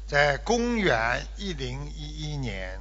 在公元1011年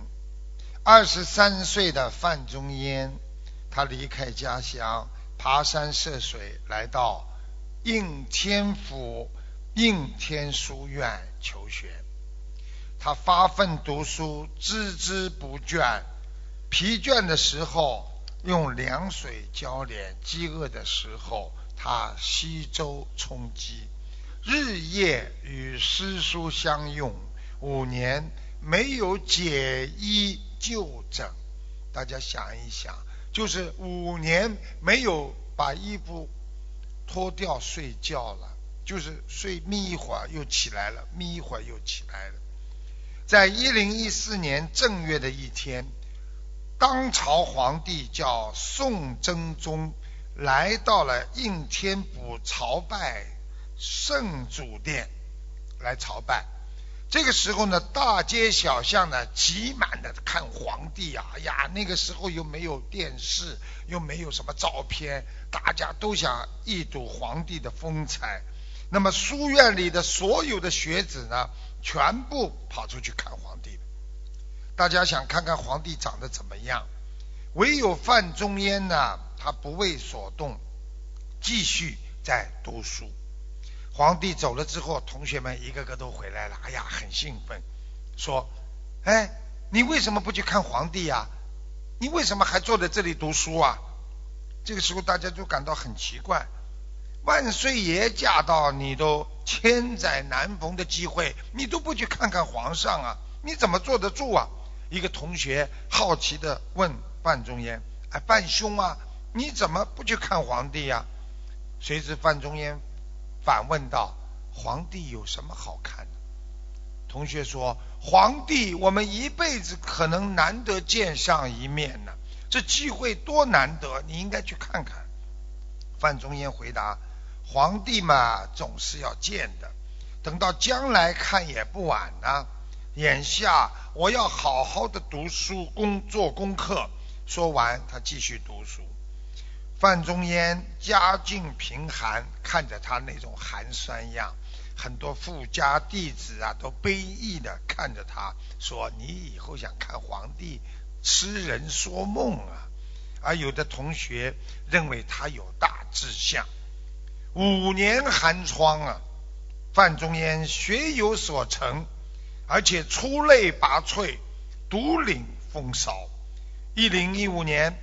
，23岁的范仲淹，他离开家乡，爬山涉水，来到应天府应天书院求学。他发奋读书，孜孜不倦，疲倦的时候用凉水浇脸，饥饿的时候他稀粥充饥，日夜与诗书相用，5年没有解衣就整。大家想一想，就是5年没有把衣服脱掉睡觉了，就是眯一会儿又起来了，眯一会儿又起来了。在1014年正月的一天，当朝皇帝叫宋真宗，来到了应天府朝拜圣祖殿来朝拜。这个时候呢，大街小巷呢挤满了看皇帝啊！那个时候又没有电视，又没有什么照片，大家都想一睹皇帝的风采。那么书院里的所有的学子呢，全部跑出去看皇帝。大家想看看皇帝长得怎么样，唯有范仲淹呢，他不为所动，继续在读书。皇帝走了之后，同学们一个个都回来了，很兴奋，说你为什么不去看皇帝啊？你为什么还坐在这里读书啊？这个时候大家就感到很奇怪，万岁爷驾到，你都千载难逢的机会，你都不去看看皇上啊，你怎么坐得住啊？一个同学好奇地问范仲淹，范兄啊，你怎么不去看皇帝啊？谁知范仲淹反问道，皇帝有什么好看的？同学说，皇帝我们一辈子可能难得见上一面呢，这机会多难得，你应该去看看。范仲淹回答，皇帝嘛总是要见的，等到将来看也不晚呢。眼下我要好好的读书做功课。说完他继续读书。范仲淹家境贫寒，看着他那种寒酸样，很多富家弟子啊都悲意的看着他，说你以后想看皇帝，痴人说梦啊。而有的同学认为他有大志向。5年寒窗啊，范仲淹学有所成，而且出类拔萃，独领风骚。1015年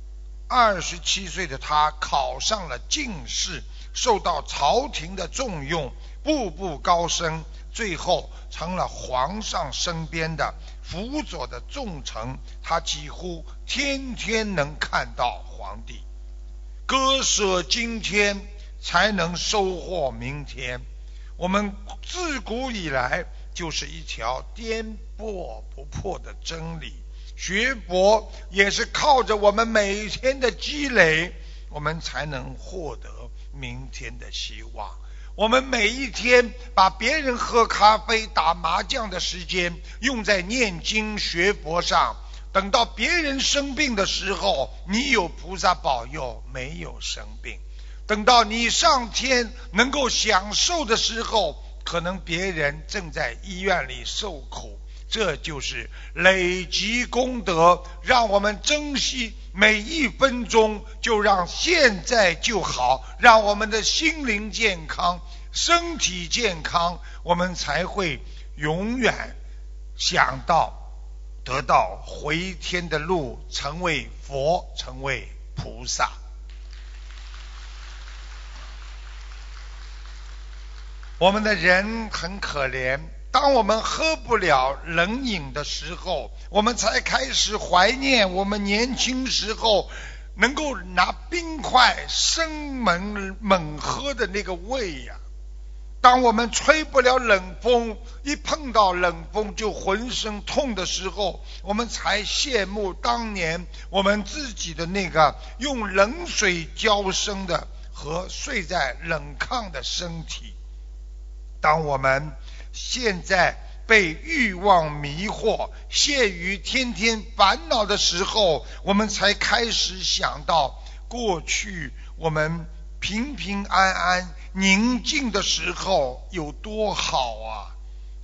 27岁的他考上了进士，受到朝廷的重用，步步高升，最后成了皇上身边的辅佐的重臣。他几乎天天能看到皇帝。割舍今天，才能收获明天。我们自古以来就是一条颠簸不破的真理，学佛也是靠着我们每天的积累，我们才能获得明天的希望。我们每一天把别人喝咖啡打麻将的时间用在念经学佛上，等到别人生病的时候，你有菩萨保佑，没有生病。等到你上天能够享受的时候，可能别人正在医院里受苦。这就是累积功德，让我们珍惜每一分钟，就让现在就好，让我们的心灵健康，身体健康，我们才会永远想到得到回天的路，成为佛，成为菩萨。我们的人很可怜，当我们喝不了冷饮的时候，我们才开始怀念我们年轻时候能够拿冰块生猛喝的那个味呀。当我们吹不了冷风，一碰到冷风就浑身痛的时候，我们才羡慕当年我们自己的那个用冷水浇身的和睡在冷炕的身体。当我们现在被欲望迷惑，陷于天天烦恼的时候，我们才开始想到过去我们平平安安宁静的时候有多好啊！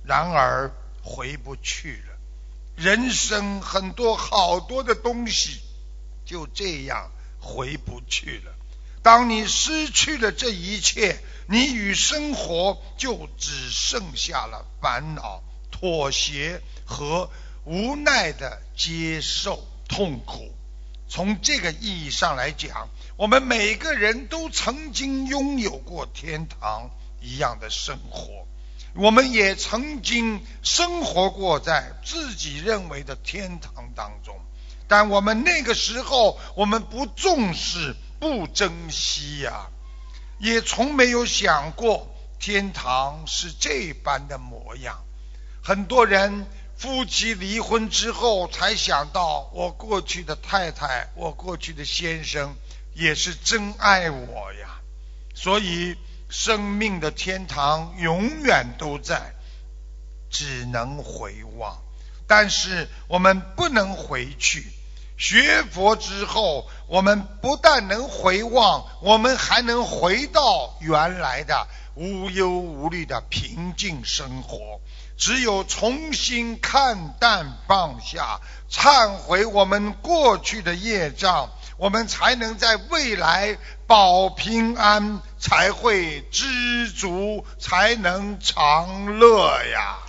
然而回不去了。人生很多好多的东西就这样回不去了。当你失去了这一切，你与生活就只剩下了烦恼、妥协和无奈的接受痛苦。从这个意义上来讲，我们每个人都曾经拥有过天堂一样的生活，我们也曾经生活过在自己认为的天堂当中，但我们那个时候我们不重视不珍惜呀，也从没有想过天堂是这般的模样。很多人夫妻离婚之后才想到，我过去的太太，我过去的先生也是真爱我呀。所以生命的天堂永远都在，只能回望。但是我们不能回去，学佛之后，我们不但能回望，我们还能回到原来的无忧无虑的平静生活。只有重新看淡放下，忏悔我们过去的业障，我们才能在未来保平安，才会知足，才能长乐呀。